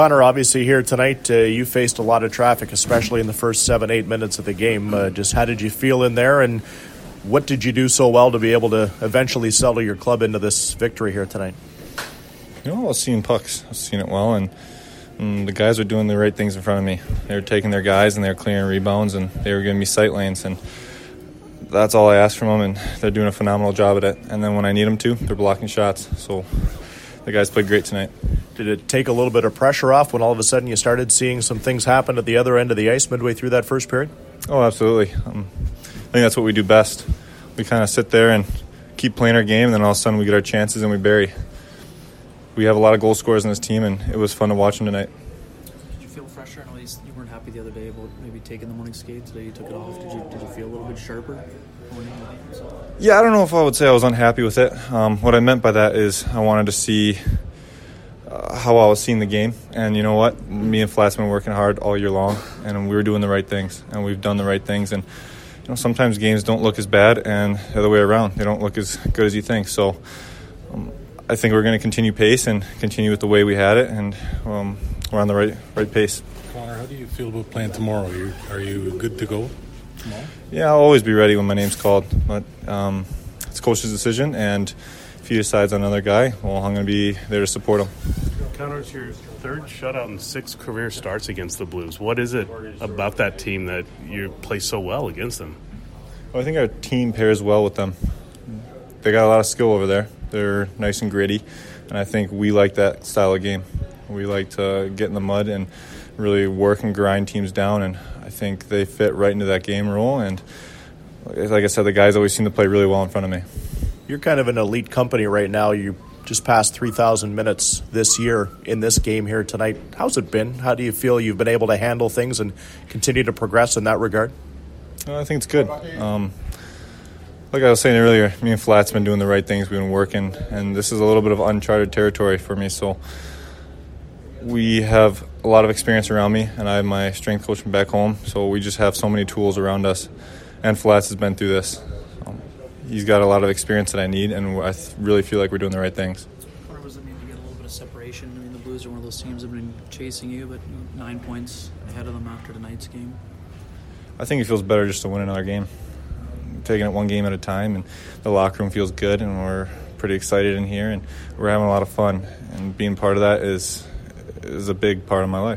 Connor, obviously here tonight, you faced a lot of traffic, especially in the first 7-8 minutes of the game. Just how did you feel in there, and what did you do so well to be able to eventually settle your club into this victory here tonight? I was seeing pucks. I was seeing it well, and the guys were doing the right things in front of me. They were taking their guys, and they were clearing rebounds, and they were giving me sight lanes, and that's all I asked from them, and they're doing a phenomenal job at it. And then when I need them to, they're blocking shots. So the guys played great tonight. Did it take a little bit of pressure off when all of a sudden you started seeing some things happen at the other end of the ice midway through that first period? Oh, absolutely. I think that's what we do best. We kind of sit there and keep playing our game, and then all of a sudden we get our chances and we bury. We have a lot of goal scorers in this team, and it was fun to watch them tonight. Did you feel fresher? I know you weren't happy the other day about maybe taking the morning skate. Today you took it off. Did you feel a little bit sharper? Yeah, I don't know if I would say I was unhappy with it. What I meant by that is I wanted to see how I was seeing the game. And you know what? Me and Flat's been working hard all year long, and we were doing the right things, and we've done the right things. And sometimes games don't look as bad, and the other way around. They don't look as good as you think. So I think we're going to continue pace and continue with the way we had it, and we're on the right pace. Connor, how do you feel about playing tomorrow? Are you good to go tomorrow? Yeah, I'll always be ready when my name's called, but it's coach's decision, and if he decides on another guy, well, I'm going to be there to support him. Connor, it's your third shutout in 6 career starts against the Blues. What is it about that team that you play so well against them? Well, I think our team pairs well with them. They got a lot of skill over there. They're nice and gritty, and I think we like that style of game. We like to get in the mud and really work and grind teams down, and I think they fit right into that game role. And like I said, the guys always seem to play really well in front of me. You're kind of an elite company right now. You just passed 3,000 minutes this year in this game here tonight. How's it been? How do you feel you've been able to handle things and continue to progress in that regard? I think it's good. Like I was saying earlier, me and Flat's been doing the right things. We've been working, and this is a little bit of uncharted territory for me. So we have a lot of experience around me, and I have my strength coach from back home. So we just have so many tools around us, and Flats has been through this. He's got a lot of experience that I need, and I really feel like we're doing the right things. What does it mean to get a little bit of separation? I mean, the Blues are one of those teams that have been chasing you, but 9 points ahead of them after tonight's game. I think it feels better just to win another game. Taking it one game at a time, and the locker room feels good, and we're pretty excited in here, and we're having a lot of fun, and being part of that is a big part of my life.